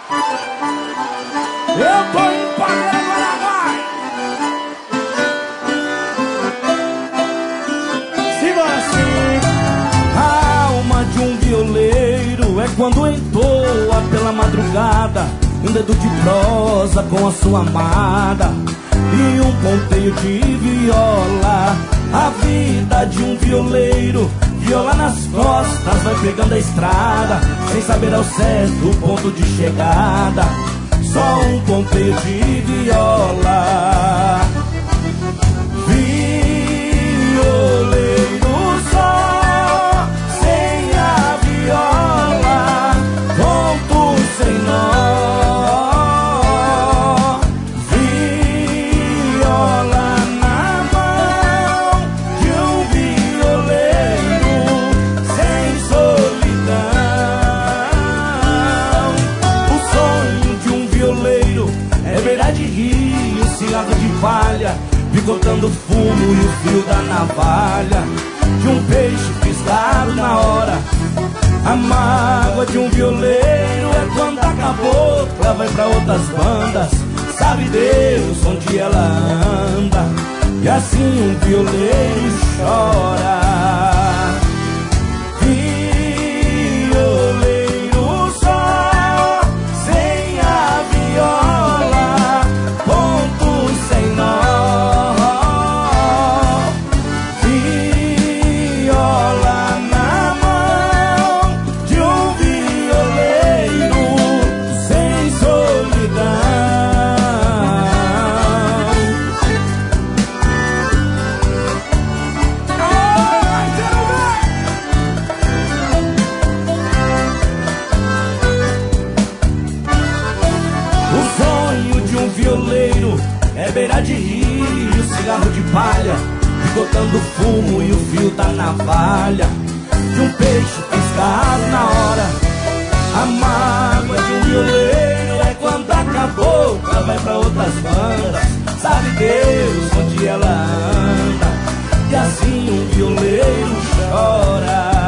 Eu tô indo pra ver agora, vai. Simbora assim. A alma de um violeiro é quando entoa pela madrugada um dedo de prosa com a sua amada e um ponteio de viola. A vida de um violeiro, viola nas costas, vai pegando a estrada sem saber ao certo o ponto de chegada. Só um ponteio de viola. Violeiro só, sem a viola, ponto sem nó. Viola na mão de um violeiro, sem solidão. O sonho de um violeiro é beira de rio, cigarro de palha, picotando fumo e o fio da navalha de um peixe piscado na hora. A mágoa de um violeiro é quando a cabocla vai pra outras bandas. Sabe Deus onde ela anda, e assim um violeiro chora. Violeiro só, sem a viola, ponto sem nó. Viola na mão de um violeiro, sem solidão. Ai, quero ver! O sonho de um violeiro é beira de rio, cigarro de palha, picotando fumo e o fio da navalha de um peixe pescado na hora. A mágoa de um violeiro é quando a cabocla vai pra outras bandas. Sabe Deus onde ela anda, e assim um violeiro chora.